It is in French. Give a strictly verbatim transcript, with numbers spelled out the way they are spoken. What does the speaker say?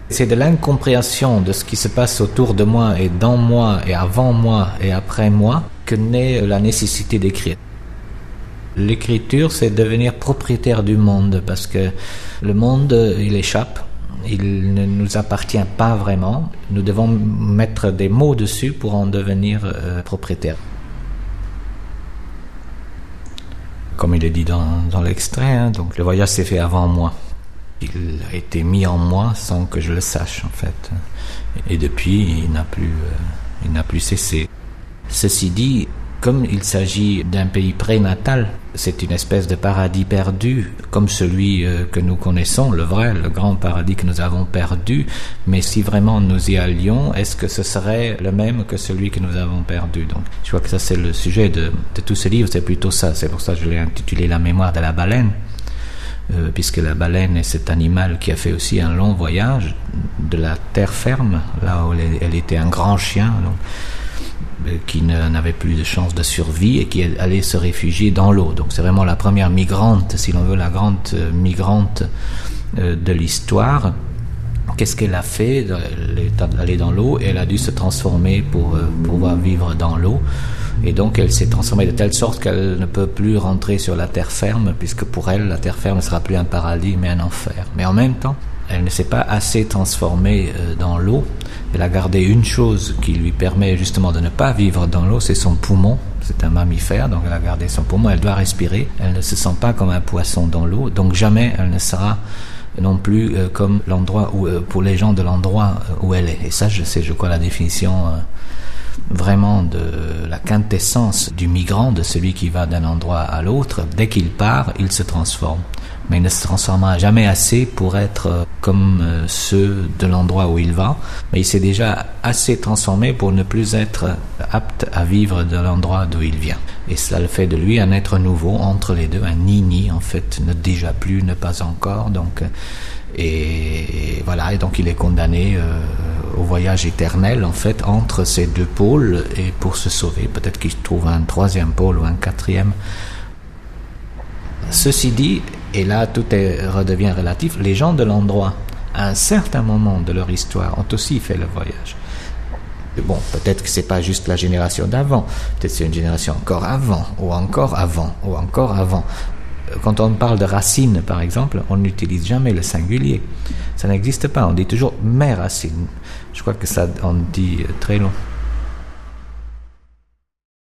C'est de l'incompréhension de ce qui se passe autour de moi et dans moi et avant moi et après moi que naît la nécessité d'écrire. L'écriture, c'est devenir propriétaire du monde parce que le monde, il échappe, il ne nous appartient pas vraiment. Nous devons mettre des mots dessus pour en devenir euh, propriétaire. Comme il est dit dans, dans l'extrait, hein, donc le voyage s'est fait avant moi. Il a été mis en moi sans que je le sache en fait. Et depuis, il n'a plus, euh, il n'a plus cessé. Ceci dit, comme il s'agit d'un pays prénatal, c'est une espèce de paradis perdu, comme celui euh, que nous connaissons, le vrai, le grand paradis que nous avons perdu. Mais si vraiment nous y allions, est-ce que ce serait le même que celui que nous avons perdu? Donc, je crois que ça c'est le sujet de, de tout ce livre, c'est plutôt ça. C'est pour ça que je l'ai intitulé La mémoire de la baleine. Euh, puisque la baleine est cet animal qui a fait aussi un long voyage de la terre ferme, là où elle, elle était un grand chien, donc, euh, qui ne, n'avait plus de chance de survie et qui allait se réfugier dans l'eau. Donc c'est vraiment la première migrante, si l'on veut, la grande euh, migrante euh, de l'histoire. Qu'est-ce qu'elle a fait? Elle est allée dans l'eau et elle a dû se transformer pour euh, pouvoir vivre dans l'eau. Et donc elle s'est transformée de telle sorte qu'elle ne peut plus rentrer sur la terre ferme, puisque pour elle, la terre ferme ne sera plus un paradis, mais un enfer. Mais en même temps, elle ne s'est pas assez transformée euh, dans l'eau. Elle a gardé une chose qui lui permet justement de ne pas vivre dans l'eau, c'est son poumon. C'est un mammifère, donc elle a gardé son poumon, elle doit respirer. Elle ne se sent pas comme un poisson dans l'eau, donc jamais elle ne sera non plus euh, comme l'endroit où, euh, pour les gens de l'endroit où elle est. Et ça, je sais, je crois, la définition euh, vraiment de la quintessence du migrant, de celui qui va d'un endroit à l'autre. Dès qu'il part, il se transforme. Mais il ne se transformera jamais assez pour être comme ceux de l'endroit où il va. Mais il s'est déjà assez transformé pour ne plus être apte à vivre de l'endroit d'où il vient. Et cela le fait de lui un être nouveau entre les deux, un ni-ni en fait, ne déjà plus, ne pas encore. Donc, et voilà, et donc il est condamné euh, au voyage éternel en fait entre ces deux pôles, et pour se sauver, peut-être qu'il trouve un troisième pôle ou un quatrième. Ceci dit, et là tout est, redevient relatif, les gens de l'endroit, à un certain moment de leur histoire, ont aussi fait le voyage. Bon, peut-être que c'est pas juste la génération d'avant, peut-être c'est une génération encore avant, ou encore avant, ou encore avant. Quand on parle de racines, par exemple, on n'utilise jamais le singulier. Ça n'existe pas, on dit toujours « mes racines ». Je crois que ça en dit très long.